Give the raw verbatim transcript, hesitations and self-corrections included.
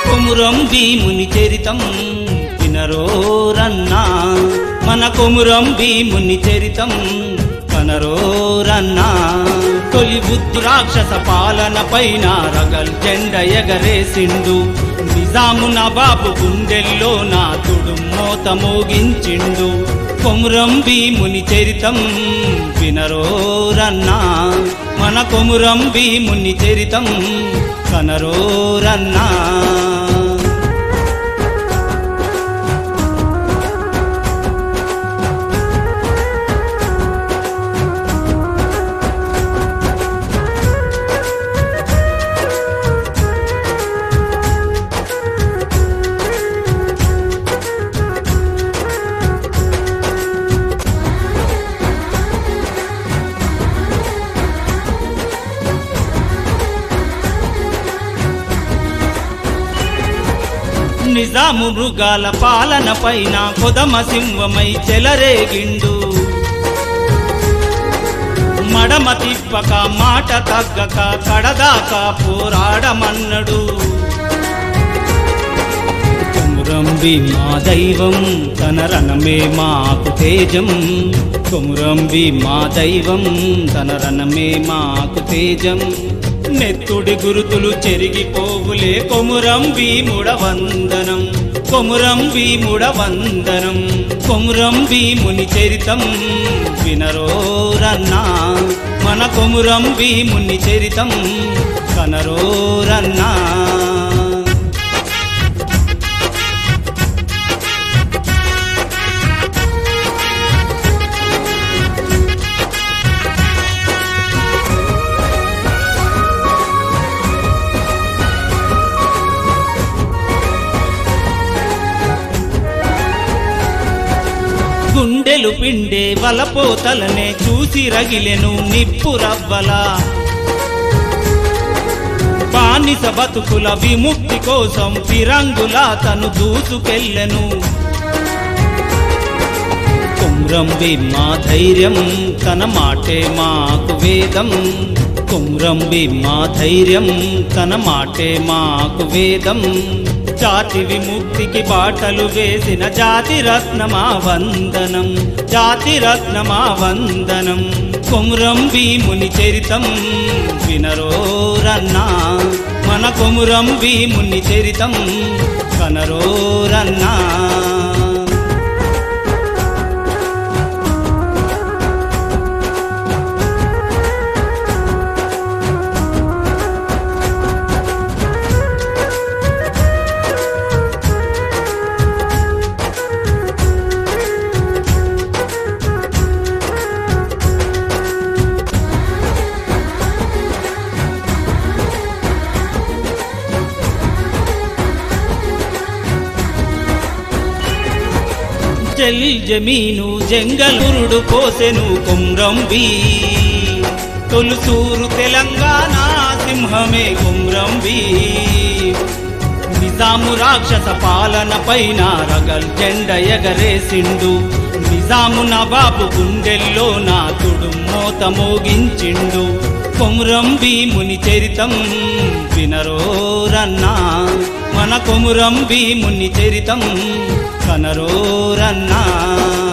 కొమురం భీముని చరితం వినరోరన్నా, మన కొమురం భీముని చరితం కనరోరన్నా. తొలి బుద్ధు రాక్షస పాలన పైన రగల్ జెండ ఎగరేసిండు, నిజాము నవాబు గుండెల్లో నాతుడు మోత మోగించిండు. కొమురం భీముని చరితం వినరోరన్నా, మన కొమురం భీముని చరితం కనరోరన్నా. నిజాము మృగాల పాలన పైన కొదమ సింహమై చెలరేగిండు, మడమ తిప్పక మాట తగ్గక కడదాకా పోరాడమన్నడు. కొమురం భీం మా దైవం తన రణమే మాకు తేజం, కొమురం భీం మా దైవం తన రణమే మాకు తేజం. నెత్తుడి గురుతులు చెరిగిపోవులే కొమురం భీముడ వందనం, కొమురం భీముడ వందనం. కొమురం భీముని చరితం వినరోరన్నా, మన కొమురం భీముని చరితం కనరోరన్నా. గుండెలు పిండే వలపోతలనే చూసి రగిలెను నిప్పు రవ్వలా, బానిస బతుకుల విముక్తి కోసం ఫిరంగులా తను దూసుకెళ్ళెను. కొమురం భీం మా ధైర్యం తన మాటే మాకు వేదం, కొమురం భీం మా ధైర్యం తన మాటే మాకు వేదం. జాతి విముక్తికి బాటలు వేసిన జాతి రత్నమా వందనం, జాతి రత్నమా వందనం. కొమురం భీముని చరితం వినరోరన్నా, మన కొమురం భీముని చరితం కనరోరన్నా. జల్ జమీను జంగలురుడు పోసెను కొమురం భీం, తొలుసూరు తెలంగాణ సింహమే కొమురం భీం. నిజాము రాక్షస పాలన పైన రగల్ జెండ ఎగరేసిండు, నిజాము నవాబు గుండెల్లో నాతుడు మోత మోగించిండు. కొమురం భీముని చరితం వినరోరన్నా, మన కొమురం భీముని చరితం కనరోరన్నా.